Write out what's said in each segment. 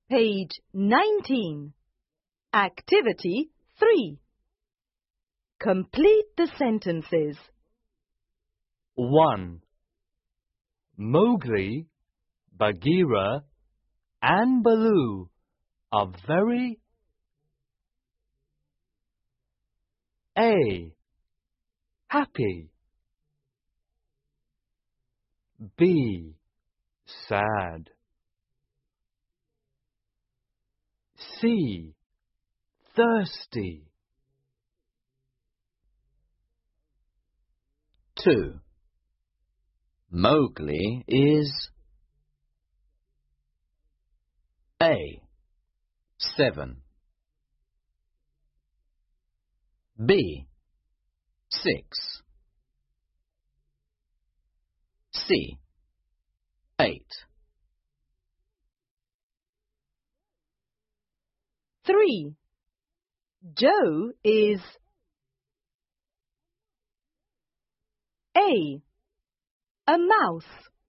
Page 19. Activity 3. Complete the sentences. 1. Mowgli, Bagheera and Baloo are very A. Happy. B. Sad. C. Thirsty. 2. Mowgli is A. 7 B. 6 C. 8 3. Joe is A. A mouse.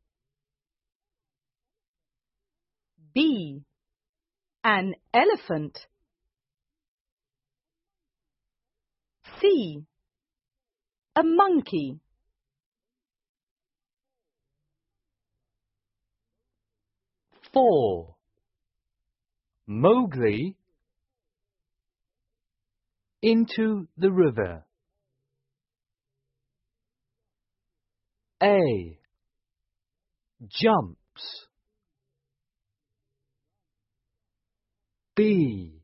B. An elephant. C. A monkey. 4. Mowgli into the river. A. Jumps. B.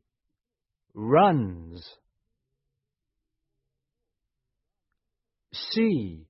Runs. C.